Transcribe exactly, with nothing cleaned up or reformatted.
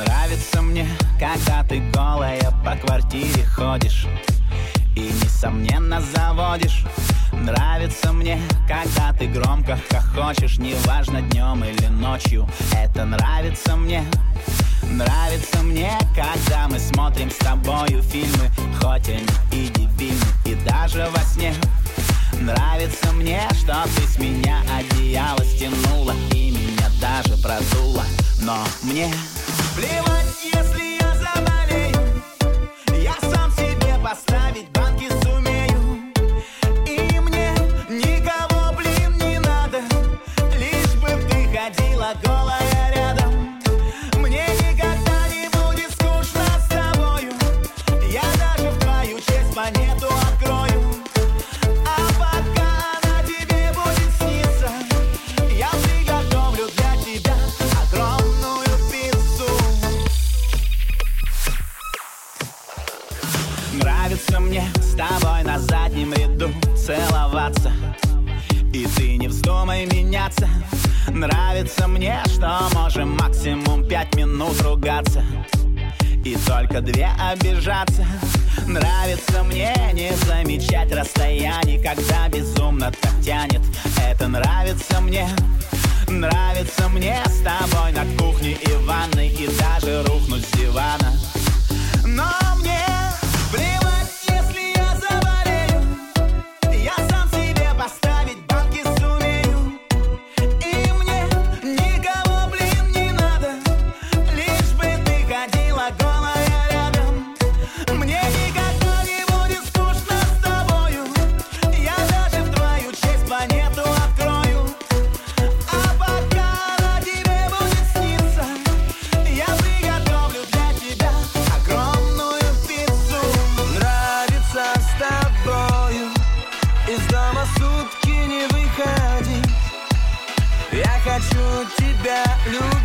Нравится мне, когда ты голая по квартире ходишь и, несомненно, заводишь. Нравится мне, когда ты громко хохочешь, неважно днем или ночью. Это нравится мне. Нравится мне, когда мы смотрим с тобою фильмы, хоть они и дебильны, и даже во сне. Нравится мне, что ты с меня одеяло стянула и меня даже продула. Но мне плевать, если я заболею, я сам себе поставить банки сумею. И мне никого, блин, не надо, лишь бы ты ходила голая рядом. Мне никогда не будет скучно с тобою, я даже в твою честь планету открою. А пока она тебе будет сниться, я приготовлю для тебя огромную пиццу. Нравится мне с тобой на заднем ряду целоваться, и ты не вздумай меняться. Нравится мне, что можем максимум пять минут ругаться и только две обижаться. Нравится мне не замечать расстояние, когда безумно так тянет. Это нравится мне. Нравится мне с тобой на кухне и ванной, и даже рухнуть с дивана. Но мне плевать, если я заболею, я сам себе поставить банки сумею. И мне никого, блин, не надо, лишь бы ты ходила голая рядом. Мне никогда не будет скучно с тобою, я даже в твою честь планету открою. А пока она тебе будет сниться, я приготовлю для тебя огромную пиццу. Нравится с тобою из дома сутки не выходить. Я хочу тебя любить.